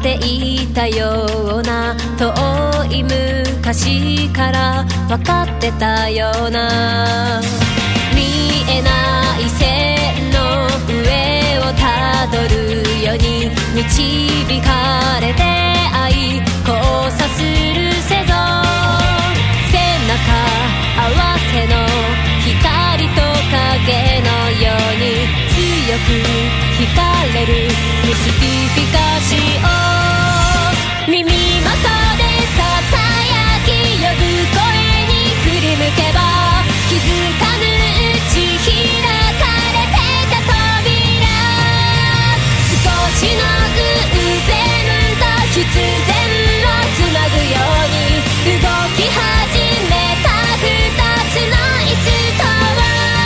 っていたような、遠い昔から分かってたような、見えない線の上をたどるように導かれて愛交差するせぞ、背中合わせの光と影のように強く惹かれるミスティフィカシオ、耳元でささやき呼ぶ声に振り向けば、気づかぬうち開かれてた扉、少しの偶然と必然をつなぐように動き始めた二つの椅子とは、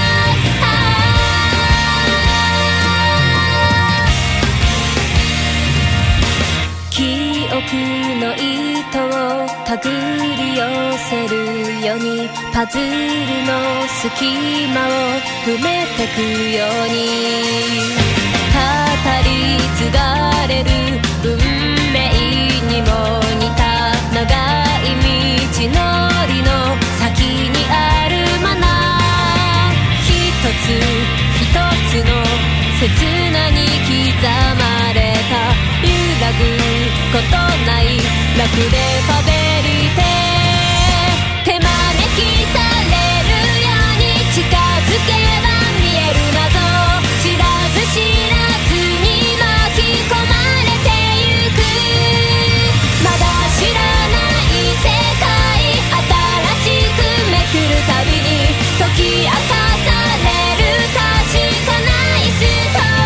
記憶の糸を手繰り寄せるようにパズルの隙間を埋めてくように、語り継がれる運命にも似た長い道のりの先にあるマナー、一つ一つの刹那に刻まれた揺らぐことないラクレファベリテ、手招きされるように近づけば見える謎、知らず知らずに巻き込まれてゆく、まだ知らない世界新しくめくるたびに解き明かされる確かないストーリー、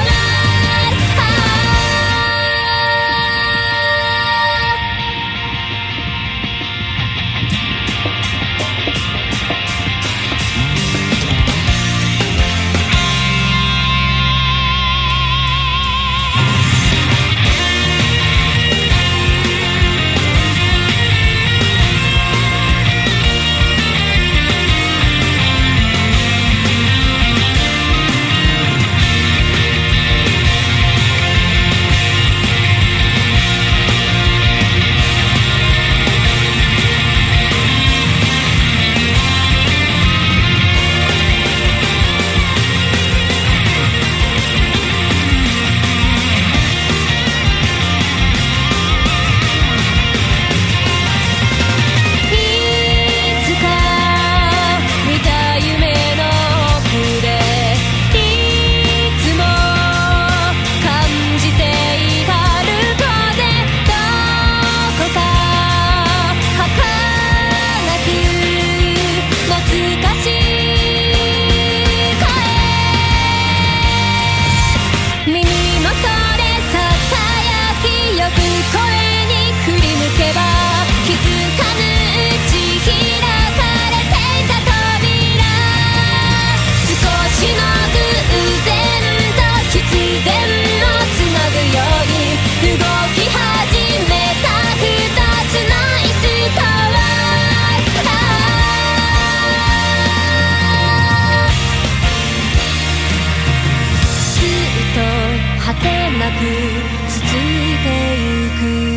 果てなく続いてゆく